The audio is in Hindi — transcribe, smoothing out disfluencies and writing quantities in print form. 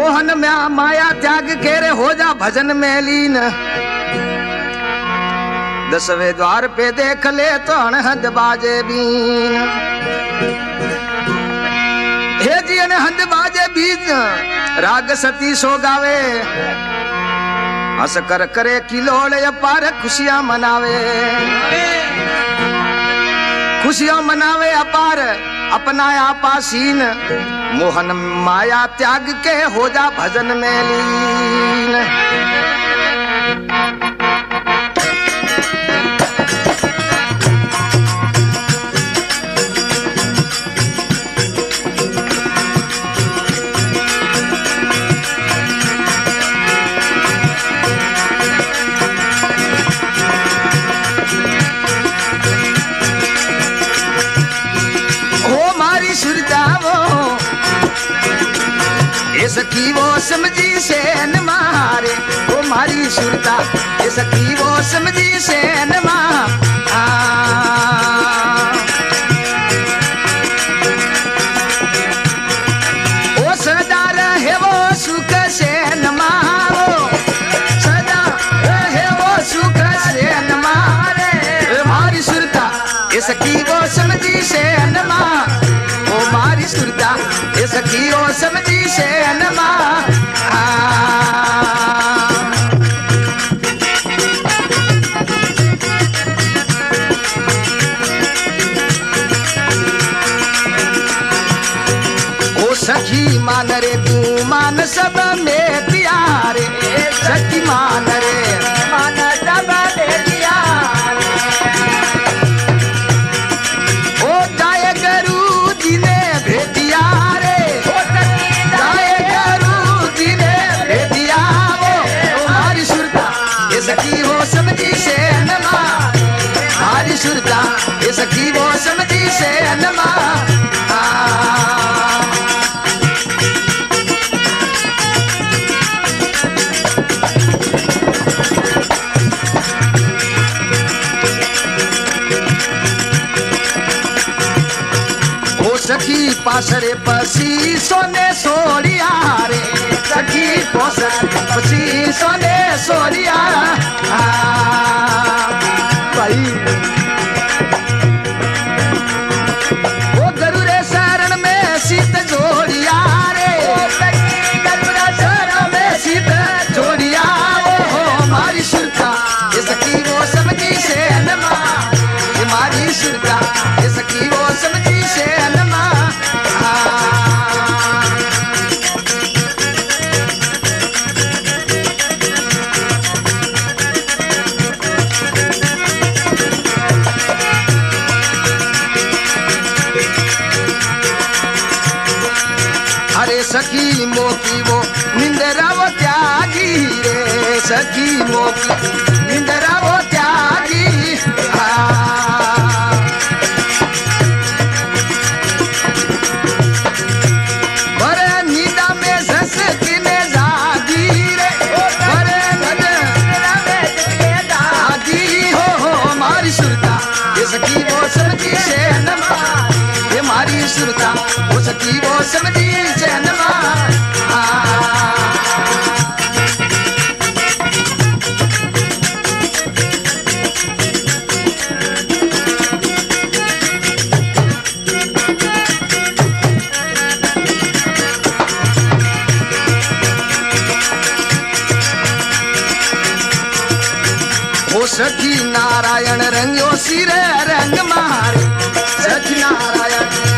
मोहन माया त्याग के रे हो जा भजन में लीन। 10वें द्वार पे देख ले तो अनहद बाजे बीन। हे जी अनहद बाजे बीन राग सती सो गावे। हंस कर करे किलोड़ अपार खुशियां मनावे। खुशियां मनावे अपार अपना आपासीन। मोहन माया त्याग के हो जा भजन में लीन। सखी वो समझी से न मारे वो मारी सुरता। ये सखी वो समझी से न वो सदा रहे वो सुख से न मारो। सदा रहे वो सुख से न मारे मारी सुरता। ये सखी वो समझी से न वो मारी सुरता। ये सखी वो समझी से न ओ सखी मान रे तू मान सब में प्यारे। सखी मान रे मान सब में प्यारे। ओ जाए गुरु जी ने भेटिया रे। जाए गुरु जी ने भेटिया वो हमारी सुरता। ये सखी वो समझी से नमा हमारी सुरता। ये सखी वो समझी से नमा। सखी पासरे पसी सोने सोरिया रे। सखी पासरे पसी सोने सोरिया भाई। वो गरुरे शरण में सीत जोड़िया रे। गरुरे शरण में सीत जोड़िया वो हमारी सुरता। ये सखी वो समझी से नमा ये मारी सुरता। ये सखी वो समझी से नमा। अरे सखी मोकी वो निंदरा वो त्यागी रे। सखी मोकी निंदरा वो त्यागी। सखी वो समझी से नमा ये मारी सुरता। वो सखी वो समझी से नमा। वो सखी नारायण रंगो सिर रंग मारे। सखी नारायण